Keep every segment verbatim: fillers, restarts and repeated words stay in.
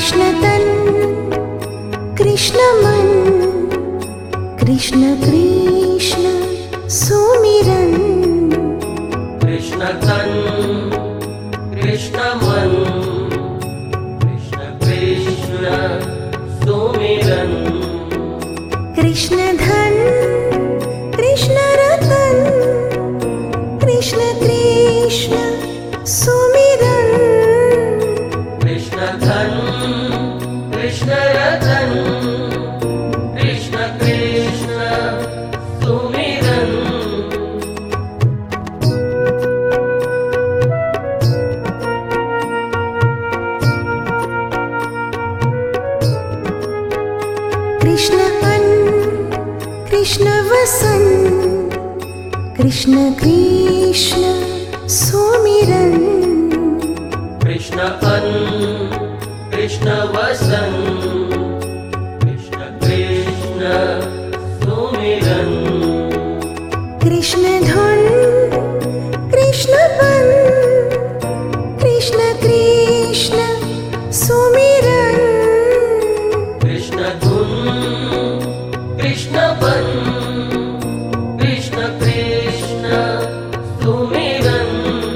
कृष्ण तन कृष्ण मन कृष्ण कृष्ण सुमिरन। कृष्ण तन कृष्ण मन कृष्ण कृष्ण सुमिरन। कृष्ण धन कृष्ण रतन कृष्ण कृष्ण सुमिरन। कृष्ण धन कृष्ण रतन कृष्ण कृष्ण सुमिरन। कृष्ण अन्न कृष्ण वसन कृष्ण कृष्ण सुमिरन। कृष्ण अन्न कृष्ण वसन कृष्ण कृष्ण सुमिरन। कृष्ण धुन कृष्ण पन कृष्ण कृष्ण सुमिरन। कृष्ण धुन कृष्ण बन कृष्ण कृष्ण सुमिरन।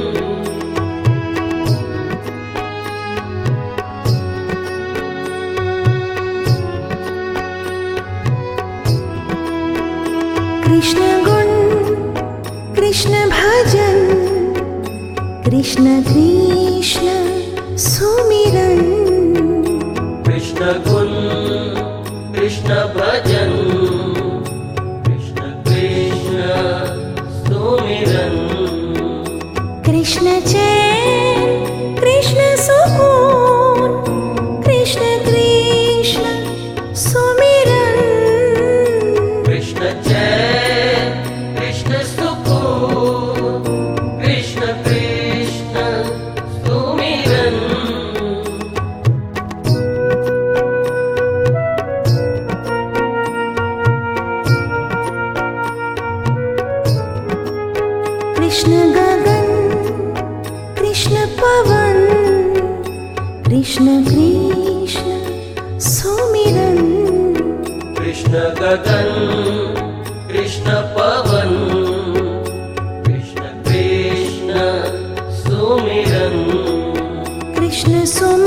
कृष्ण गुण कृष्ण भजन कृष्ण कृष्ण सुमिरन। कृष्ण गुण कृष्ण भजन कृष्ण कृष्ण सुमिरन। कृष्ण चैन कृष्ण सुकून कृष्ण कृष्ण सुमिरन। कृष्ण जय कृष्ण सुकून कृष्ण कृष्ण सुमिरन। कृष्ण गगन कृष्ण पवन कृष्ण कृष्ण सुमिरन। कृष्ण गगन कृष्ण पवन कृष्ण कृष्ण सुमिरन। कृष्ण सुमिरन